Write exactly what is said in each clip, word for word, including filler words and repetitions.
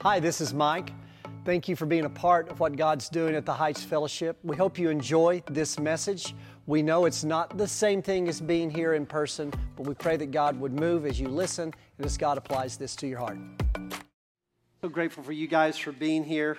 Hi, this is Mike. Thank you for being a part of what God's doing at the Heights Fellowship. We hope you enjoy this message. We know it's not the same thing as being here in person, but we pray that God would move as you listen and as God applies this to your heart. So grateful for you guys for being here.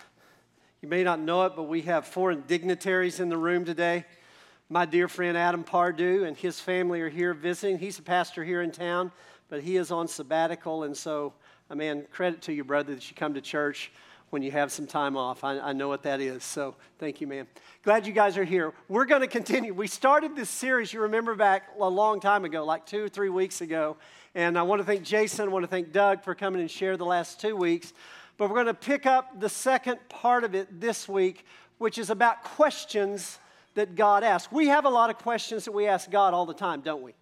You may not know it, but we have foreign dignitaries in the room today. My dear friend Adam Pardue and his family are here visiting. He's a pastor here in town, but he is on sabbatical, and so, I mean, credit to you, brother, that you come to church when you have some time off. I, I know what that is, so thank you, man. Glad you guys are here. We're going to continue. We started this series, you remember, back a long time ago, like two or three weeks ago, and I want to thank Jason, I want to thank Doug for coming and share the last two weeks, but we're going to pick up the second part of it this week, which is about questions that God asks. We have a lot of questions that we ask God all the time, don't we?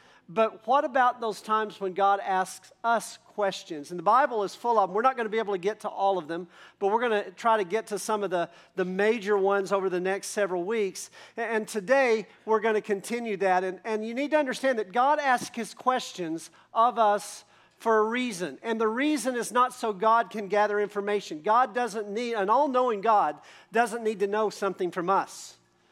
But what about those times when God asks us questions? And the Bible is full of them. We're not going to be able to get to all of them, but we're going to try to get to some of the, the major ones over the next several weeks. And today, we're going to continue that. And, and you need to understand that God asks His questions of us for a reason. And the reason is not so God can gather information. God doesn't need, an all-knowing God doesn't need to know something from us.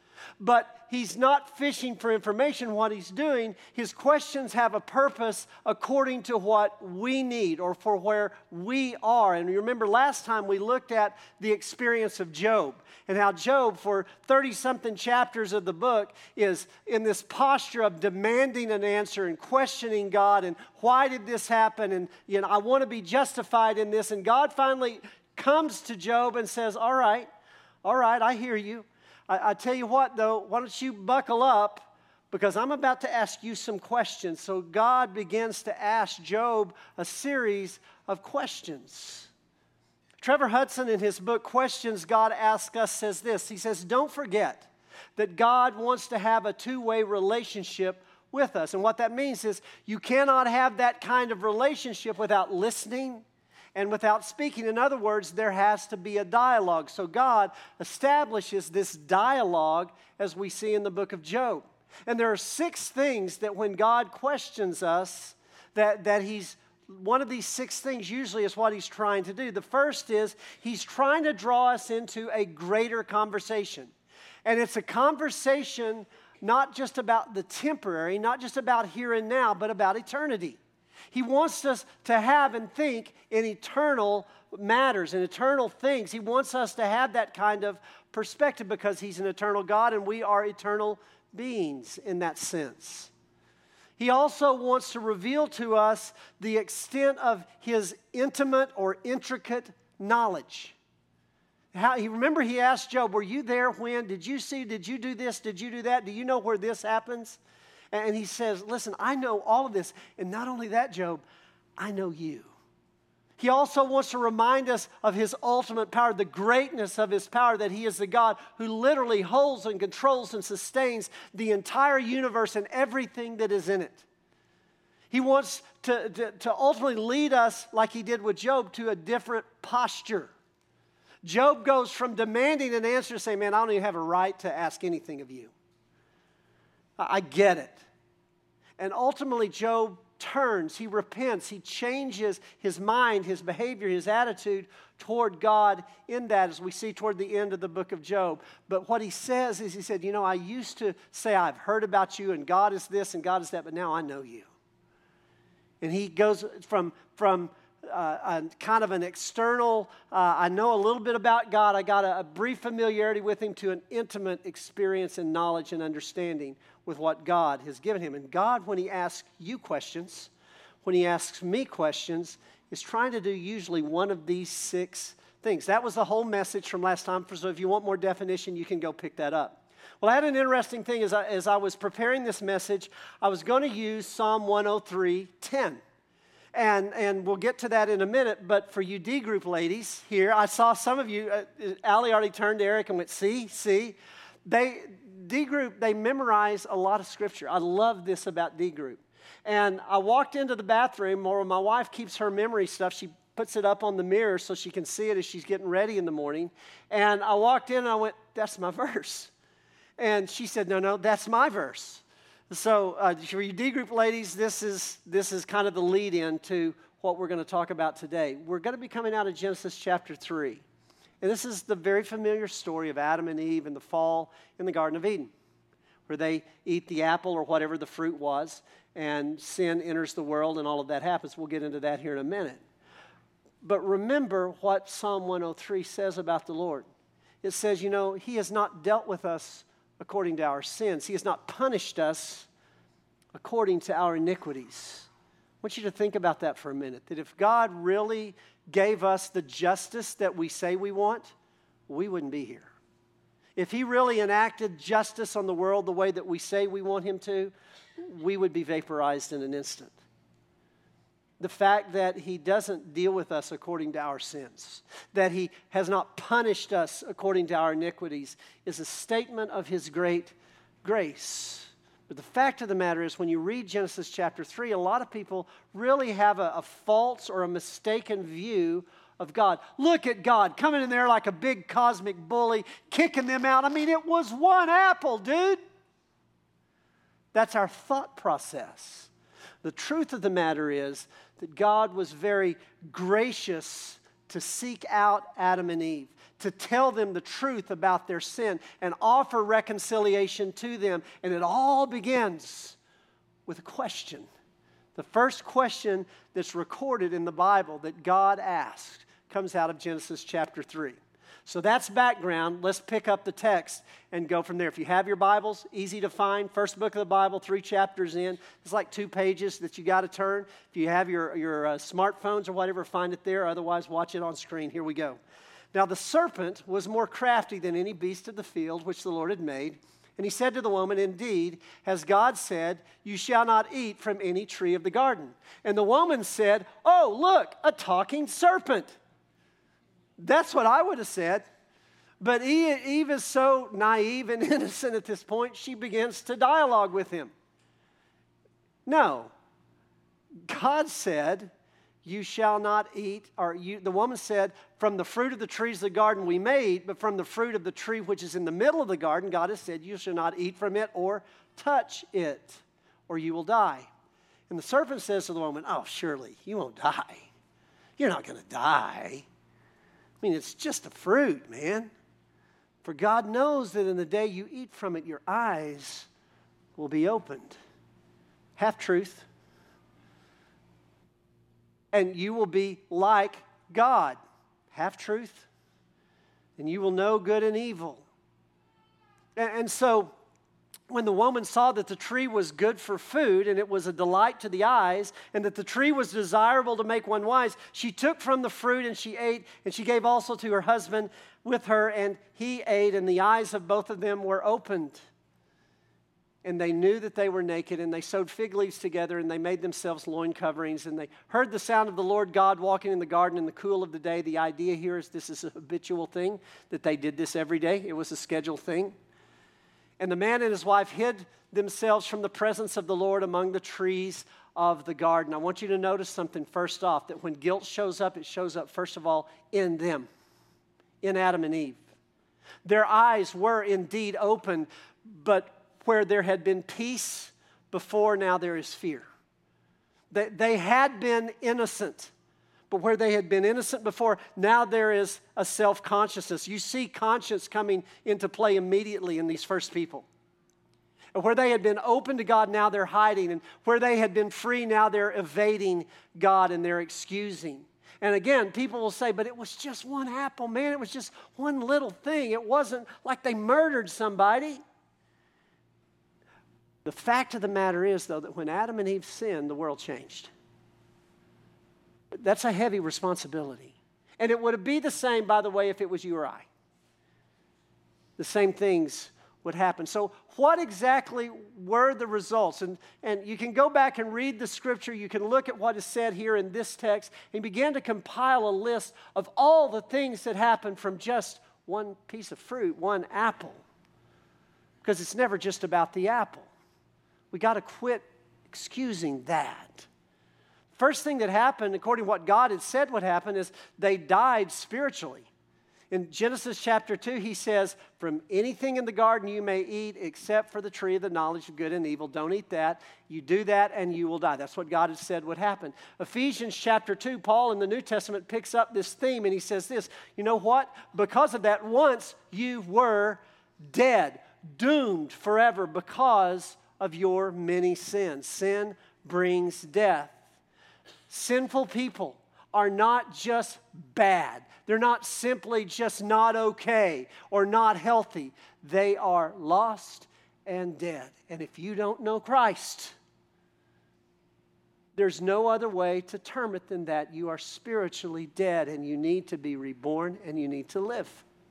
But He's not fishing for information. What He's doing, His questions have a purpose according to what we need or for where we are. And you remember last time we looked at the experience of Job and how Job, for thirty-something chapters of the book, is in this posture of demanding an answer and questioning God and why did this happen? And, you know, I want to be justified in this. And God finally comes to Job and says, all right, all right, I hear you. I, I tell you what, though, why don't you buckle up, because I'm about to ask you some questions. So God begins to ask Job a series of questions. Trevor Hudson, in his book, Questions God Asks Us, says this. He says, don't forget that God wants to have a two-way relationship with us. And what that means is you cannot have that kind of relationship without listening and without speaking. In other words, there has to be a dialogue. So God establishes this dialogue as we see in the book of Job. And there are six things that when God questions us, that, that He's, one of these six things usually is what He's trying to do. The first is He's trying to draw us into a greater conversation. And it's a conversation not just about the temporary, not just about here and now, but about eternity. He wants us to have and think in eternal matters, in eternal things. He wants us to have that kind of perspective because He's an eternal God and we are eternal beings in that sense. He also wants to reveal to us the extent of His intimate or intricate knowledge. How, he, remember he asked Job, were you there when? Did you see? Did you do this? Did you do that? Do you know where this happens? And He says, listen, I know all of this. And not only that, Job, I know you. He also wants to remind us of His ultimate power, the greatness of His power, that He is the God who literally holds and controls and sustains the entire universe and everything that is in it. He wants to, to, to ultimately lead us, like He did with Job, to a different posture. Job goes from demanding an answer to saying, man, I don't even have a right to ask anything of you. I get it. And ultimately, Job turns, he repents, he changes his mind, his behavior, his attitude toward God in that, as we see toward the end of the book of Job. But what he says is, he said, you know, I used to say I've heard about you and God is this and God is that, but now I know you. And he goes from, from uh, a kind of an external, uh, I know a little bit about God, I got a, a brief familiarity with Him, to an intimate experience and knowledge and understanding with what God has given him. And God, when He asks you questions, when He asks me questions, is trying to do usually one of these six things. That was the whole message from last time. So if you want more definition, you can go pick that up. Well, I had an interesting thing as I, as I was preparing this message. I was going to use Psalm one oh three ten. And, and we'll get to that in a minute, but for you D group ladies here, I saw some of you, uh, Allie already turned to Eric and went, see, see. They, D group, they memorize a lot of scripture. I love this about D group. And I walked into the bathroom where my wife keeps her memory stuff. She puts it up on the mirror so she can see it as she's getting ready in the morning. And I walked in and I went, that's my verse. And she said, no, no, that's my verse. So uh, for you D group ladies, this is this is kind of the lead-in to what we're going to talk about today. We're going to be coming out of Genesis chapter three. And this is the very familiar story of Adam and Eve and the fall in the Garden of Eden, where they eat the apple or whatever the fruit was, and sin enters the world and all of that happens. We'll get into that here in a minute. But remember what Psalm one oh three says about the Lord. It says, you know, He has not dealt with us according to our sins. He has not punished us according to our iniquities. I want you to think about that for a minute, that if God really gave us the justice that we say we want, we wouldn't be here. If He really enacted justice on the world the way that we say we want Him to, we would be vaporized in an instant. The fact that He doesn't deal with us according to our sins, that He has not punished us according to our iniquities, is a statement of His great grace. But the fact of the matter is, when you read Genesis chapter three, a lot of people really have a, a false or a mistaken view of God. Look at God coming in there like a big cosmic bully, kicking them out. I mean, it was one apple, dude. That's our thought process. The truth of the matter is that God was very gracious to seek out Adam and Eve, to tell them the truth about their sin and offer reconciliation to them. And it all begins with a question. The first question that's recorded in the Bible that God asked comes out of Genesis chapter three. So that's background. Let's pick up the text and go from there. If you have your Bibles, easy to find. First book of the Bible, three chapters in. It's like two pages that you got to turn. If you have your, your uh, smartphones or whatever, find it there. Otherwise, watch it on screen. Here we go. Now the serpent was more crafty than any beast of the field which the Lord had made. And he said to the woman, indeed, has God said, you shall not eat from any tree of the garden. And the woman said, oh, look, a talking serpent. That's what I would have said. But Eve is so naive and innocent at this point, she begins to dialogue with him. No. God said, you shall not eat, or you, the woman said, from the fruit of the trees of the garden we may eat, but from the fruit of the tree which is in the middle of the garden, God has said, you shall not eat from it or touch it, or you will die. And the serpent says to the woman, oh, surely you won't die. You're not going to die. I mean, it's just a fruit, man. For God knows that in the day you eat from it, your eyes will be opened. Half truth. And you will be like God. Half truth. And you will know good and evil. And, and so, when the woman saw that the tree was good for food, and it was a delight to the eyes, and that the tree was desirable to make one wise, she took from the fruit and she ate, and she gave also to her husband with her, and he ate, and the eyes of both of them were opened. And they knew that they were naked, and they sewed fig leaves together, and they made themselves loin coverings, and they heard the sound of the Lord God walking in the garden in the cool of the day. The idea here is this is a habitual thing, that they did this every day. It was a scheduled thing. And the man and his wife hid themselves from the presence of the Lord among the trees of the garden. I want you to notice something first off, that when guilt shows up, it shows up first of all in them, in Adam and Eve. Their eyes were indeed open, but where there had been peace before, now there is fear. They, they had been innocent. But where they had been innocent before, now there is a self-consciousness. You see conscience coming into play immediately in these first people. And where they had been open to God, now they're hiding. And where they had been free, now they're evading God and they're excusing. And again, people will say, but it was just one apple, man. It was just one little thing. It wasn't like they murdered somebody. The fact of the matter is, though, that when Adam and Eve sinned, the world changed. That's a heavy responsibility. And it would be the same, by the way, if it was you or I. The same things would happen. So what exactly were the results? And, and you can go back and read the scripture. You can look at what is said here in this text and begin to compile a list of all the things that happened from just one piece of fruit, one apple. Because it's never just about the apple. We got to quit excusing that. First thing that happened, according to what God had said would happen, is they died spiritually. In Genesis chapter two, he says, from anything in the garden you may eat except for the tree of the knowledge of good and evil. Don't eat that. You do that and you will die. That's what God has said would happen. Ephesians chapter two, Paul in the New Testament picks up this theme and he says this, you know what? Because of that, once you were dead, doomed forever because of your many sins. Sin brings death. Sinful people are not just bad. They're not simply just not okay or not healthy. They are lost and dead. And if you don't know Christ, there's no other way to term it than that. You are spiritually dead and you need to be reborn and you need to live.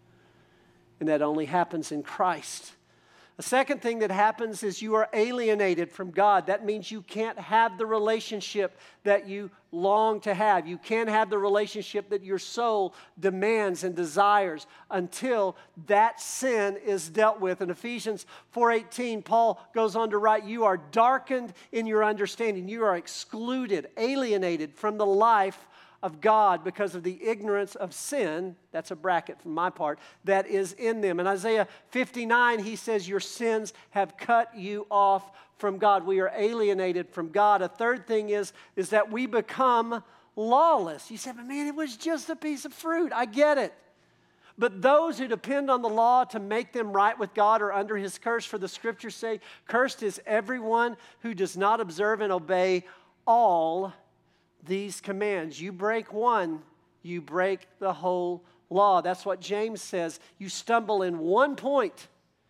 And that only happens in Christ. The second thing that happens is you are alienated from God. That means you can't have the relationship that you long to have. You can't have the relationship that your soul demands and desires until that sin is dealt with. In Ephesians four eighteen, Paul goes on to write, you are darkened in your understanding. You are excluded, alienated from the life of God because of the ignorance of sin, that's a bracket from my part, that is in them. In Isaiah fifty-nine, he says, your sins have cut you off from God. We are alienated from God. A third thing is, is that we become lawless. You say, but man, it was just a piece of fruit. I get it. But those who depend on the law to make them right with God are under his curse. For the scriptures say, cursed is everyone who does not observe and obey all these commands. You break one, you break the whole law. That's what James says. You stumble in one point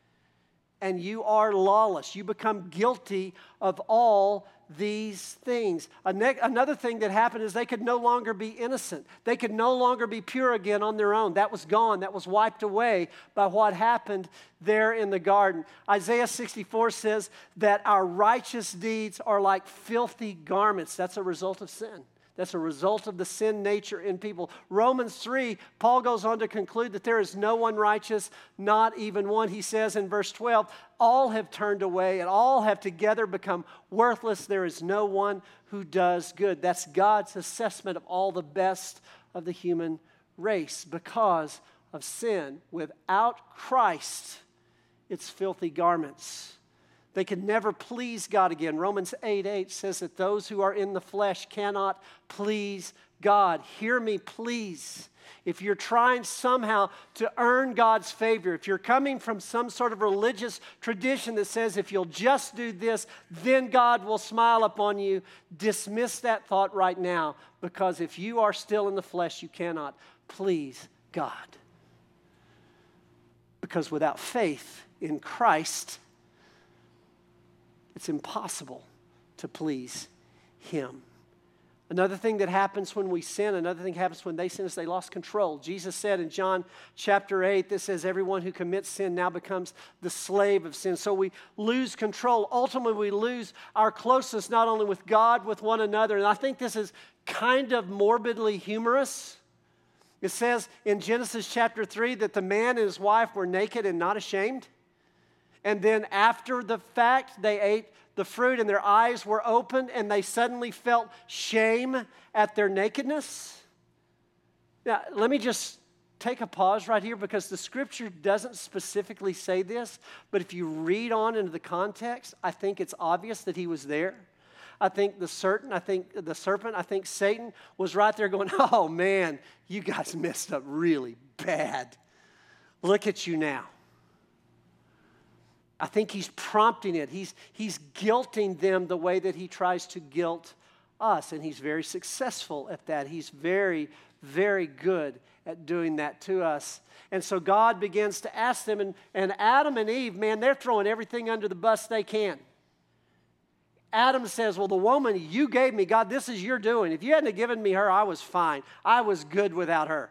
and you are lawless. You become guilty of all these things. Another thing that happened is they could no longer be innocent. They could no longer be pure again on their own. That was gone. That was wiped away by what happened there in the garden. Isaiah sixty-four says that our righteous deeds are like filthy garments. That's a result of sin. That's a result of the sin nature in people. Romans three, Paul goes on to conclude that there is no one righteous, not even one. He says in verse twelve, all have turned away and all have together become worthless. There is no one who does good. That's God's assessment of all the best of the human race because of sin. Without Christ, it's filthy garments. They can never please God again. Romans eight eight says that those who are in the flesh cannot please God. Hear me, please. If you're trying somehow to earn God's favor, if you're coming from some sort of religious tradition that says if you'll just do this, then God will smile upon you, dismiss that thought right now, because if you are still in the flesh, you cannot please God. Because without faith in Christ, it's impossible to please him. Another thing that happens when we sin, another thing happens when they sin is they lost control. Jesus said in John chapter eight, this says, everyone who commits sin now becomes the slave of sin. So we lose control. Ultimately, we lose our closeness not only with God, with one another. And I think this is kind of morbidly humorous. It says in Genesis chapter three that the man and his wife were naked and not ashamed. And then after the fact, they ate the fruit and their eyes were opened and they suddenly felt shame at their nakedness. Now, let me just take a pause right here because the scripture doesn't specifically say this, but if you read on into the context, I think it's obvious that he was there. I think the certain, I think the serpent, I think Satan was right there going, oh man, you guys messed up really bad. Look at you now. I think he's prompting it. He's, he's guilting them the way that he tries to guilt us. And he's very successful at that. He's very, very good at doing that to us. And so God begins to ask them, and, and Adam and Eve, man, they're throwing everything under the bus they can. Adam says, well, the woman you gave me, God, this is your doing. If you hadn't given me her, I was fine. I was good without her.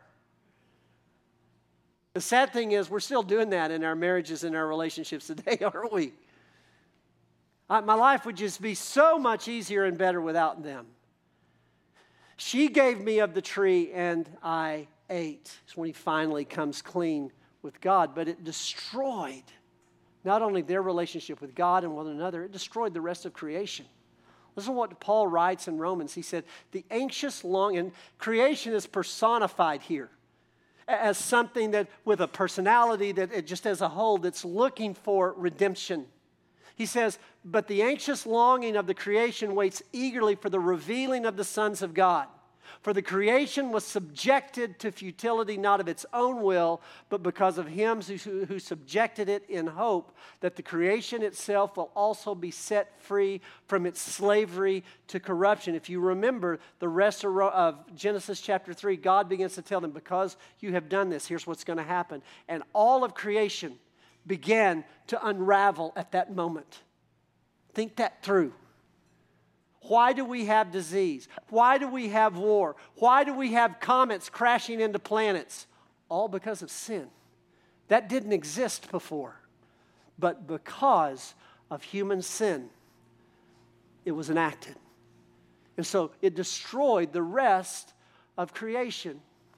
The sad thing is we're still doing that in our marriages and our relationships today, aren't we? I, my life would just be so much easier and better without them. She gave me of the tree and I ate. It's when he finally comes clean with God. But it destroyed not only their relationship with God and one another, it destroyed the rest of creation. Listen to what Paul writes in Romans. He said, the anxious longing, creation is personified here. as something that with a personality that it just as a whole that's looking for redemption. He says, but the anxious longing of the creation waits eagerly for the revealing of the sons of God. For the creation was subjected to futility, not of its own will, but because of him who, who subjected it, in hope that the creation itself will also be set free from its slavery to corruption. If you remember the rest of, of Genesis chapter three, God begins to tell them, because you have done this, here's what's going to happen. And all of creation began to unravel at that moment. Think that through. Why do we have disease? Why do we have war? Why do we have comets crashing into planets? All because of sin. That didn't exist before. But because of human sin, it was enacted. And so it destroyed the rest of creation.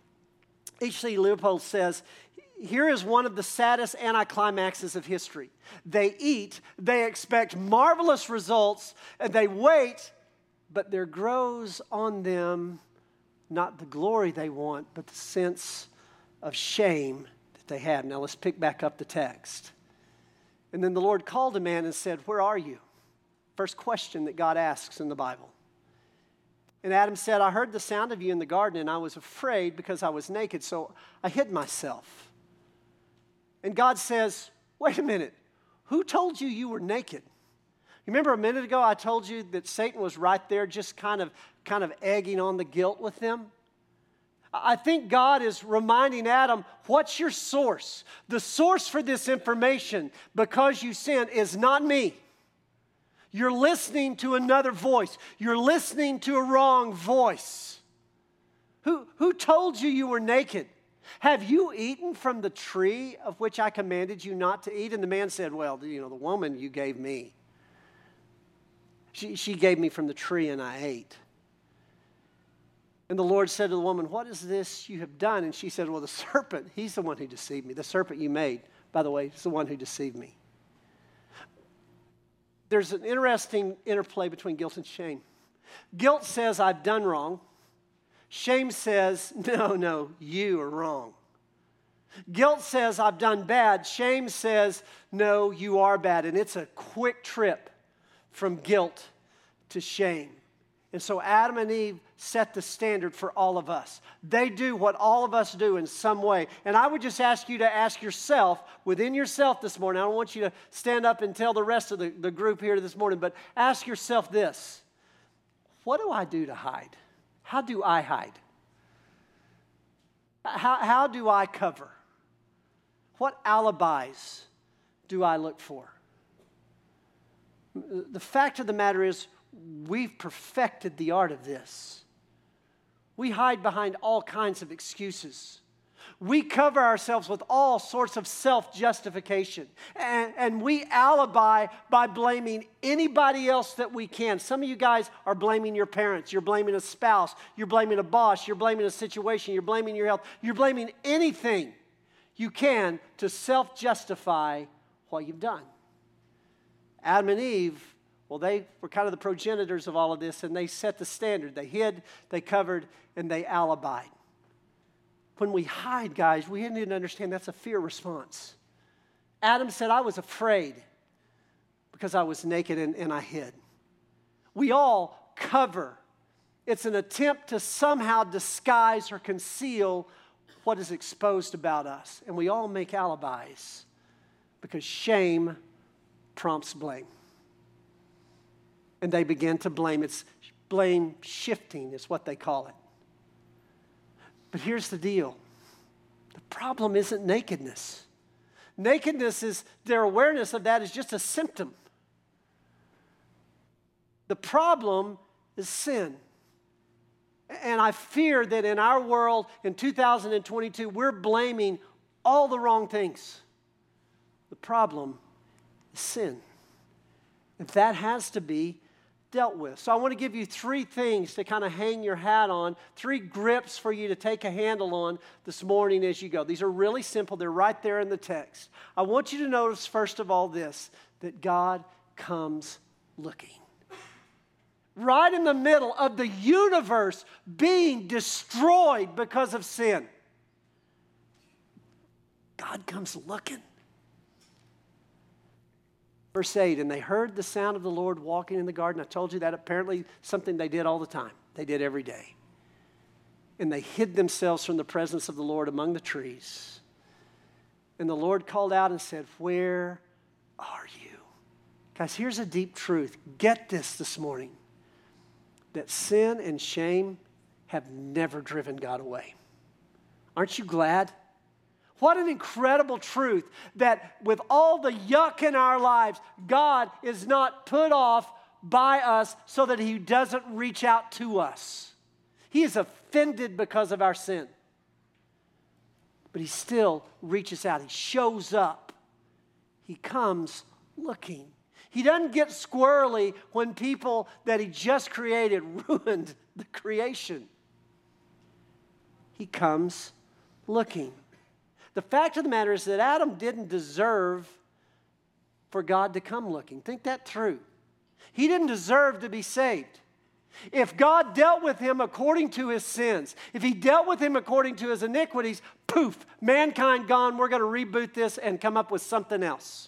H C Leopold says, here is one of the saddest anticlimaxes of history. They eat, they expect marvelous results, and they wait, but there grows on them not the glory they want, but the sense of shame that they had. Now let's pick back up the text. And then the Lord called a man and said, where are you? First question that God asks in the Bible. And Adam said, I heard the sound of you in the garden, and I was afraid because I was naked, so I hid myself. And God says, wait a minute, who told you you were naked? You remember a minute ago I told you that Satan was right there just kind of, kind of egging on the guilt with them? I think God is reminding Adam, what's your source? The source for this information, because you sinned, is not me. You're listening to another voice. You're listening to a wrong voice. Who, who told you you were naked? Have you eaten from the tree of which I commanded you not to eat? And the man said, well, you know, the woman you gave me, she, she gave me from the tree and I ate. And the Lord said to the woman, what is this you have done? And she said, well, the serpent, he's the one who deceived me. The serpent you made, by the way, is the one who deceived me. There's an interesting interplay between guilt and shame. Guilt says, I've done wrong. Shame says, no, no, you are wrong. Guilt says, I've done bad. Shame says, no, you are bad. And it's a quick trip from guilt to shame. And so Adam and Eve set the standard for all of us. They do what all of us do in some way. And I would just ask you to ask yourself, within yourself this morning, I don't want you to stand up and tell the rest of the, the group here this morning, but ask yourself this. What do I do to hide? How do I hide? How, how do I cover? What alibis do I look for? The fact of the matter is, we've perfected the art of this. We hide behind all kinds of excuses. We cover ourselves with all sorts of self-justification. And, and we alibi by blaming anybody else that we can. Some of you guys are blaming your parents. You're blaming a spouse. You're blaming a boss. You're blaming a situation. You're blaming your health. You're blaming anything you can to self-justify what you've done. Adam and Eve, well, they were kind of the progenitors of all of this, and they set the standard. They hid, they covered, and they alibied. When we hide, guys, we need to understand that's a fear response. Adam said, I was afraid because I was naked and, and I hid. We all cover. It's an attempt to somehow disguise or conceal what is exposed about us. And we all make alibis because shame prompts blame. And they begin to blame. It's blame shifting is what they call it. But here's the deal. The problem isn't nakedness. Nakedness is, their awareness of that is just a symptom. The problem is sin. And I fear that in our world in two thousand twenty-two, we're blaming all the wrong things. The problem is sin. And that has to be dealt with. So I want to give you three things to kind of hang your hat on, three grips for you to take a handle on this morning as you go. These are really simple. They're right there in the text. I want you to notice, first of all, this, that God comes looking. Right in the middle of the universe being destroyed because of sin. God comes looking. Verse eight, and they heard the sound of the Lord walking in the garden. I told you that apparently something they did all the time. They did every day. And they hid themselves from the presence of the Lord among the trees. And the Lord called out and said, where are you? Guys, here's a deep truth. Get this this morning. That sin and shame have never driven God away. Aren't you glad? What an incredible truth that with all the yuck in our lives, God is not put off by us so that He doesn't reach out to us. He is offended because of our sin. But He still reaches out. He shows up. He comes looking. He doesn't get squirrely when people that He just created ruined the creation. He comes looking. The fact of the matter is that Adam didn't deserve for God to come looking. Think that through. He didn't deserve to be saved. If God dealt with him according to his sins, if He dealt with him according to his iniquities, poof, mankind gone, we're going to reboot this and come up with something else.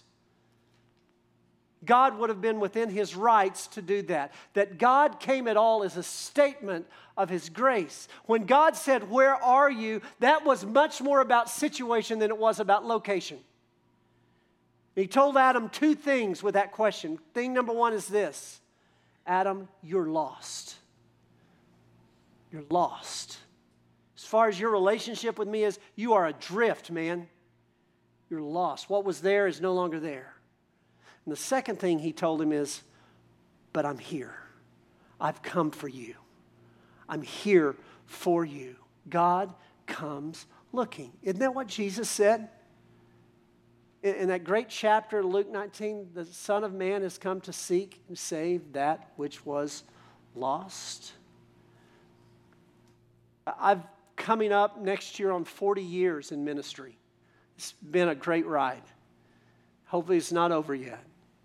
God would have been within His rights to do that. That God came at all is a statement of His grace. When God said, where are you? That was much more about situation than it was about location. He told Adam two things with that question. Thing number one is this. Adam, you're lost. You're lost. As far as your relationship with me is, you are adrift, man. You're lost. What was there is no longer there. And the second thing He told him is, but I'm here. I've come for you. I'm here for you. God comes looking. Isn't that what Jesus said? In, in that great chapter, Luke nineteen, the Son of Man has come to seek and save that which was lost. I've coming up next year on forty years in ministry. It's been a great ride. Hopefully it's not over yet.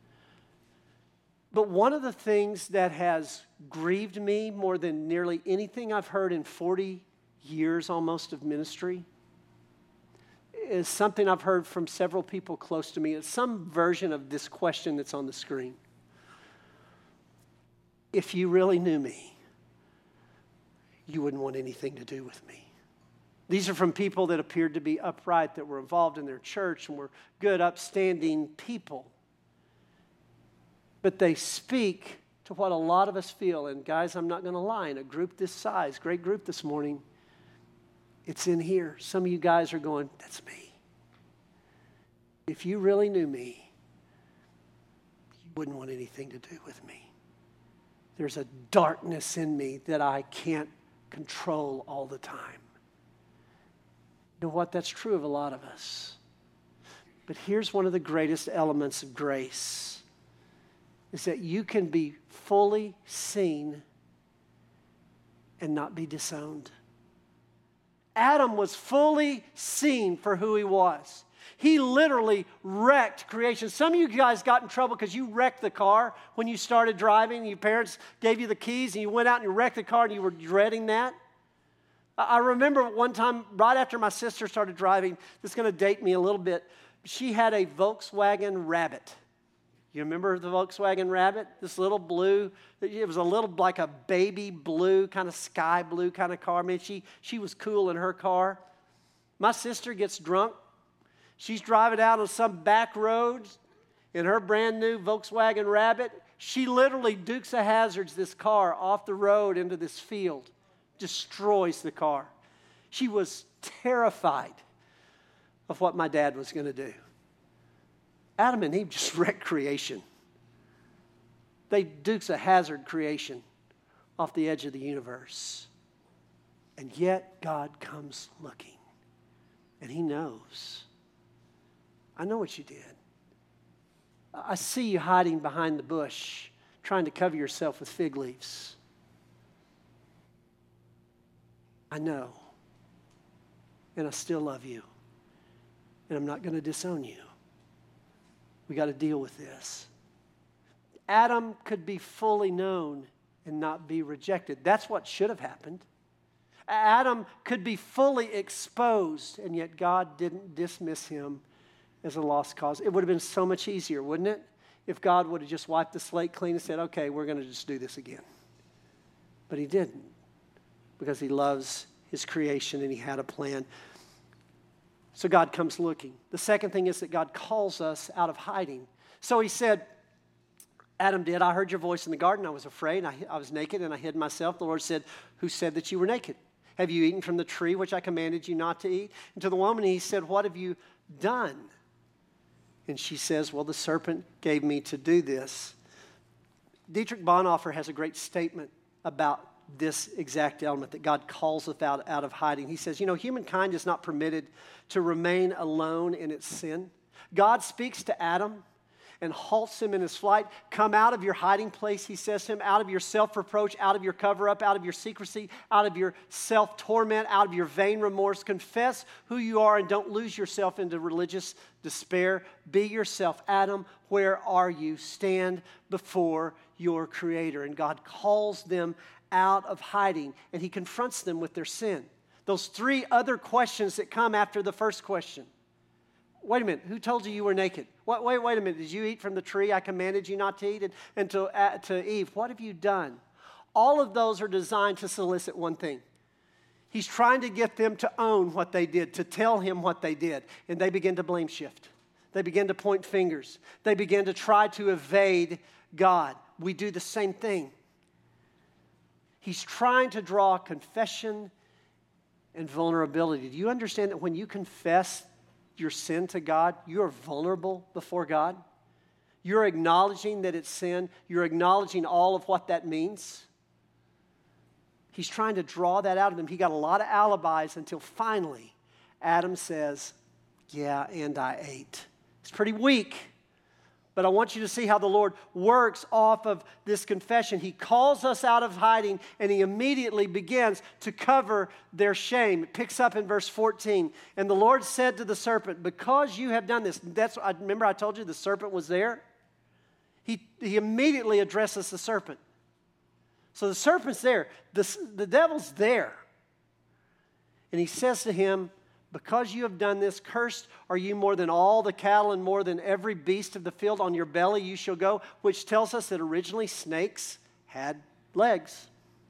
But one of the things that has grieved me more than nearly anything I've heard in forty years almost of ministry is something I've heard from several people close to me. It's some version of this question that's on the screen. If you really knew me, you wouldn't want anything to do with me. These are from people that appeared to be upright, that were involved in their church and were good, upstanding people. But they speak to what a lot of us feel. And guys, I'm not going to lie, in a group this size, great group this morning, it's in here. Some of you guys are going, that's me. If you really knew me, you wouldn't want anything to do with me. There's a darkness in me that I can't control all the time. You know what? That's true of a lot of us. But here's one of the greatest elements of grace, is that you can be fully seen and not be disowned. Adam was fully seen for who he was. He literally wrecked creation. Some of you guys got in trouble because you wrecked the car when you started driving. Your parents gave you the keys and you went out and you wrecked the car and you were dreading that. I remember one time right after my sister started driving, this is going to date me a little bit, she had a Volkswagen Rabbit. You remember the Volkswagen Rabbit? This little blue, it was a little like a baby blue, kind of sky blue kind of car. I mean, she, she was cool in her car. My sister gets drunk. She's driving out on some back road in her brand new Volkswagen Rabbit. She literally Dukes of Hazzards this car off the road into this field, destroys the car. She was terrified of what my dad was going to do. Adam and Eve just wrecked creation. They Dukes of Hazzard creation off the edge of the universe. And yet God comes looking. And He knows. I know what you did. I see you hiding behind the bush, trying to cover yourself with fig leaves. I know. And I still love you. And I'm not going to disown you. We got to deal with this. Adam could be fully known and not be rejected. That's what should have happened. Adam could be fully exposed, and yet God didn't dismiss him as a lost cause. It would have been so much easier, wouldn't it, if God would have just wiped the slate clean and said, okay, we're going to just do this again. But he didn't, because he loves his creation and he had a plan. So God comes looking. The second thing is that God calls us out of hiding. So he said, Adam did, I heard your voice in the garden. I was afraid. I, I was naked and I hid myself. The Lord said, who said that you were naked? Have you eaten from the tree which I commanded you not to eat? And to the woman he said, what have you done? And she says, well, the serpent gave me to do this. Dietrich Bonhoeffer has a great statement about this exact element, that God calls us out, out of hiding. He says, you know, humankind is not permitted to remain alone in its sin. God speaks to Adam and halts him in his flight. Come out of your hiding place, he says to him, out of your self-reproach, out of your cover-up, out of your secrecy, out of your self-torment, out of your vain remorse. Confess who you are and don't lose yourself into religious despair. Be yourself. Adam, where are you? Stand before your Creator. And God calls them out of hiding, and he confronts them with their sin. Those three other questions that come after the first question. Wait a minute, who told you you were naked? Wait, wait, wait a minute, did you eat from the tree I commanded you not to eat? And, and to, uh, to Eve, what have you done? All of those are designed to solicit one thing. He's trying to get them to own what they did, to tell him what they did. And they begin to blame shift. They begin to point fingers. They begin to try to evade God. We do the same thing. He's trying to draw confession and vulnerability. Do you understand that when you confess your sin to God, you're vulnerable before God? You're acknowledging that it's sin. You're acknowledging all of what that means. He's trying to draw that out of them. He got a lot of alibis until finally Adam says, yeah, and I ate. It's pretty weak, but I want you to see how the Lord works off of this confession. He calls us out of hiding, and he immediately begins to cover their shame. It picks up in verse fourteen. And the Lord said to the serpent, because you have done this, that's, I remember I told you the serpent was there? He, he immediately addresses the serpent. So the serpent's there. The, the devil's there. And he says to him, because you have done this, cursed are you more than all the cattle and more than every beast of the field. On your belly you shall go, which tells us that originally snakes had legs.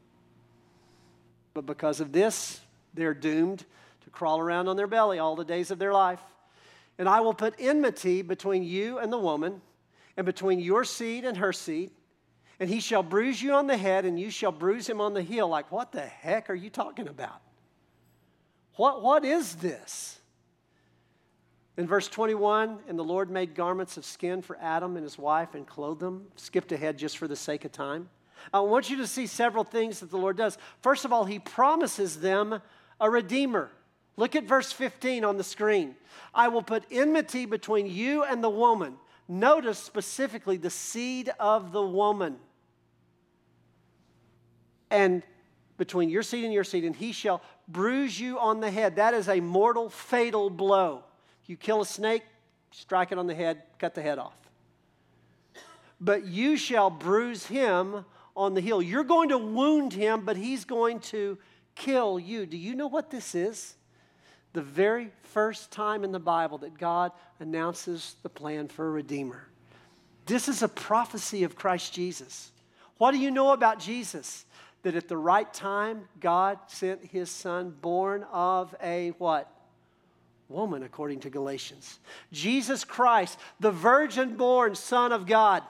But because of this, they're doomed to crawl around on their belly all the days of their life. And I will put enmity between you and the woman, and between your seed and her seed. And he shall bruise you on the head, and you shall bruise him on the heel. Like, what the heck are you talking about? What, what is this? In verse twenty-one, and the Lord made garments of skin for Adam and his wife and clothed them. Skipped ahead just for the sake of time. I want you to see several things that the Lord does. First of all, he promises them a redeemer. Look at verse fifteen on the screen. I will put enmity between you and the woman. Notice specifically the seed of the woman. And between your seed and your seed, and he shall bruise you on the head. That is a mortal, fatal blow. You kill a snake, strike it on the head, cut the head off. But you shall bruise him on the heel. You're going to wound him, but he's going to kill you. Do you know what this is? The very first time in the Bible that God announces the plan for a redeemer. This is a prophecy of Christ Jesus. What do you know about Jesus? That at the right time, God sent his son, born of a what? Woman, according to Galatians. Jesus Christ, the virgin-born Son of God,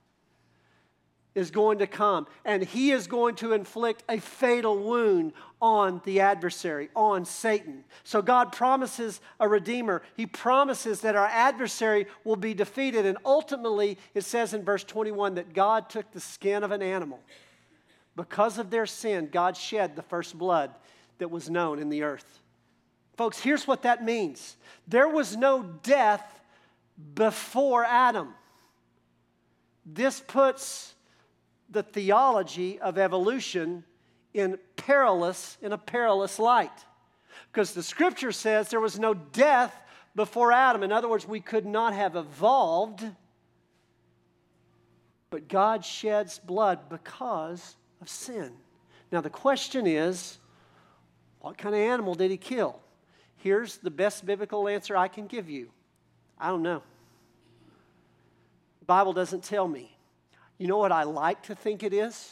is going to come, and he is going to inflict a fatal wound on the adversary, on Satan. So God promises a redeemer. He promises that our adversary will be defeated, and ultimately, it says in verse twenty-one that God took the skin of an animal. Because of their sin, God shed the first blood that was known in the earth. Folks, here's what that means. There was no death before Adam. This puts the theology of evolution in perilous, in a perilous light. Because the scripture says there was no death before Adam. In other words, we could not have evolved, but God sheds blood because of sin. Now the question is, What kind of animal did he kill? Here's the best biblical answer I can give you. I don't know. The Bible doesn't tell me. You know what I like to think it is?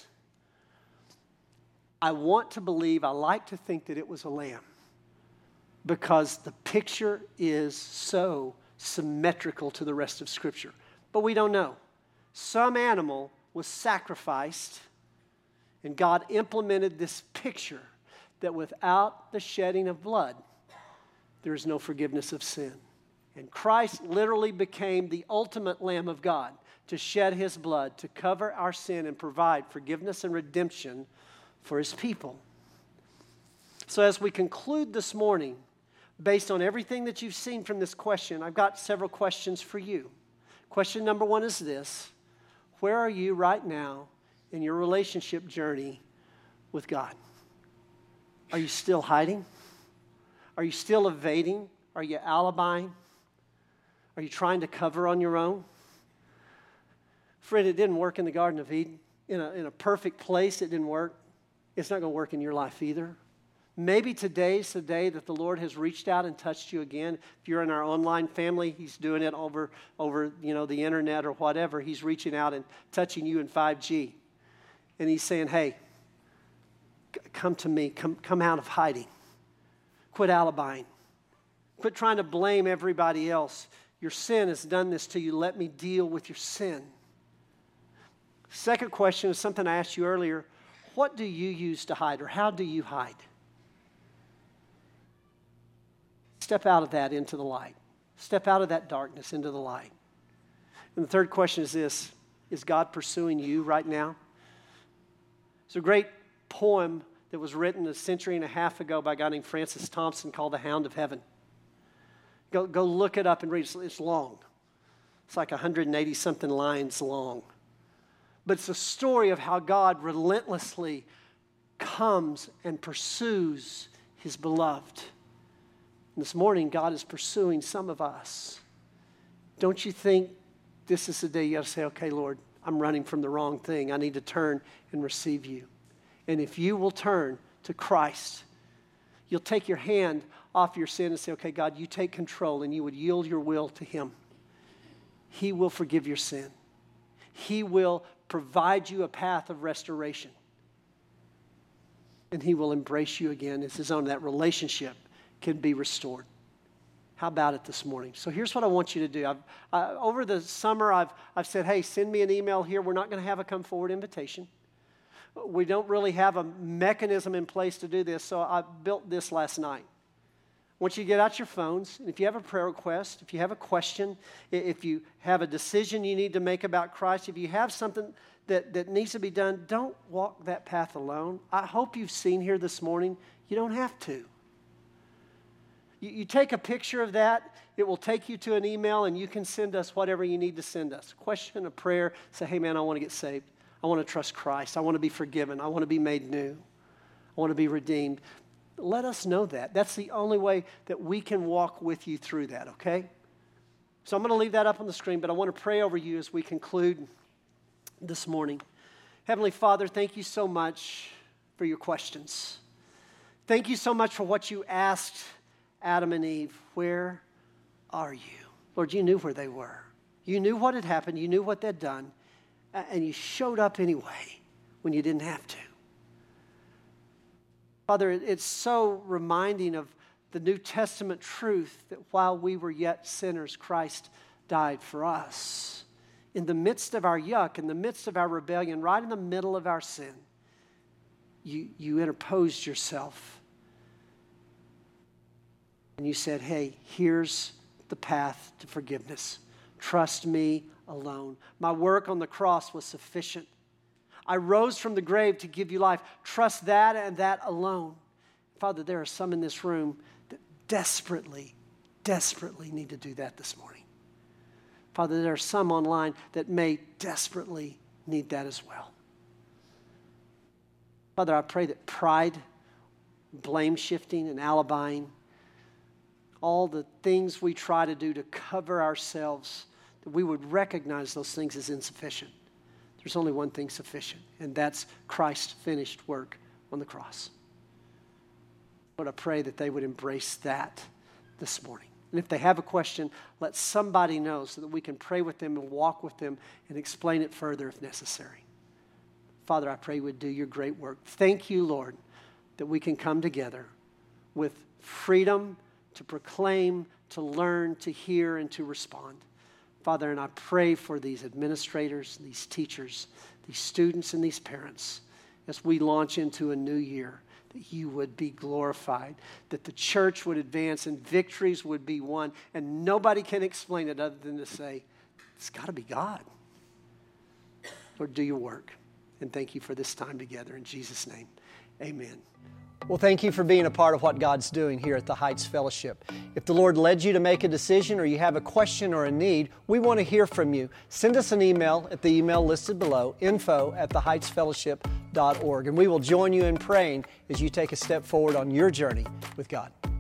I want to believe, I like to think that it was a lamb, because the picture is so symmetrical to the rest of Scripture. But we don't know. Some animal was sacrificed, and God implemented this picture that without the shedding of blood, there is no forgiveness of sin. And Christ literally became the ultimate Lamb of God to shed his blood, to cover our sin and provide forgiveness and redemption for his people. So as we conclude this morning, based on everything that you've seen from this question, I've got several questions for you. Question number one is this: where are you right now in your relationship journey with God? Are you still hiding? Are you still evading? Are you alibiing? Are you trying to cover on your own? Friend, it didn't work in the Garden of Eden. In a, in a perfect place, it didn't work. It's not going to work in your life either. Maybe today's the day that the Lord has reached out and touched you again. If you're in our online family, he's doing it over, over you know, the internet or whatever. He's reaching out and touching you in five G. And he's saying, hey, c- come to me. Come, come out of hiding. Quit alibiing. Quit trying to blame everybody else. Your sin has done this to you. Let me deal with your sin. Second question is something I asked you earlier. What do you use to hide, or how do you hide? Step out of that into the light. Step out of that darkness into the light. And the third question is this: is God pursuing you right now? It's a great poem that was written a century and a half ago by a guy named Francis Thompson called The Hound of Heaven. Go, go look it up and read it. It's long. It's like one hundred eighty something lines long. But it's a story of how God relentlessly comes and pursues his beloved. And this morning, God is pursuing some of us. Don't you think this is the day you got to say, okay, Lord, I'm running from the wrong thing. I need to turn and receive you. And if you will turn to Christ, you'll take your hand off your sin and say, okay, God, you take control, and you would yield your will to him. He will forgive your sin. He will provide you a path of restoration. And he will embrace you again as his own. That relationship can be restored. How about it this morning? So here's what I want you to do. I've, uh, over the summer, I've, I've said, hey, send me an email here. We're not going to have a come forward invitation. We don't really have a mechanism in place to do this, so I built this last night. I want you to get out your phones, and if you have a prayer request, if you have a question, if you have a decision you need to make about Christ, if you have something that, that needs to be done, don't walk that path alone. I hope you've seen here this morning, you don't have to. You, you take a picture of that, it will take you to an email, and you can send us whatever you need to send us. A question, a prayer, say, hey man, I want to get saved. I want to trust Christ. I want to be forgiven. I want to be made new. I want to be redeemed. Let us know that. That's the only way that we can walk with you through that, okay? So I'm going to leave that up on the screen, but I want to pray over you as we conclude this morning. Heavenly Father, thank you so much for your questions. Thank you so much for what you asked Adam and Eve. Where are you? Lord, you knew where they were. You knew what had happened. You knew what they'd done. And you showed up anyway when you didn't have to. Father, it's so reminding of the New Testament truth that while we were yet sinners, Christ died for us. In the midst of our yuck, in the midst of our rebellion, right in the middle of our sin, you, you interposed yourself. And you said, hey, here's the path to forgiveness. Trust me alone. My work on the cross was sufficient. I rose from the grave to give you life. Trust that and that alone. Father, there are some in this room that desperately, desperately need to do that this morning. Father, there are some online that may desperately need that as well. Father, I pray that pride, blame shifting, and alibiing, all the things we try to do to cover ourselves, that we would recognize those things as insufficient. There's only one thing sufficient, and that's Christ's finished work on the cross. Lord, I pray that they would embrace that this morning. And if they have a question, let somebody know so that we can pray with them and walk with them and explain it further if necessary. Father, I pray you would do your great work. Thank you, Lord, that we can come together with freedom to proclaim, to learn, to hear, and to respond. Father, and I pray for these administrators, these teachers, these students, and these parents as we launch into a new year, that you would be glorified, that the church would advance and victories would be won, and nobody can explain it other than to say, it's got to be God. Lord, do your work, and thank you for this time together. In Jesus' name, amen. Well, thank you for being a part of what God's doing here at the Heights Fellowship. If the Lord led you to make a decision or you have a question or a need, we want to hear from you. Send us an email at the email listed below, info at the heights fellowship dot org, and we will join you in praying as you take a step forward on your journey with God.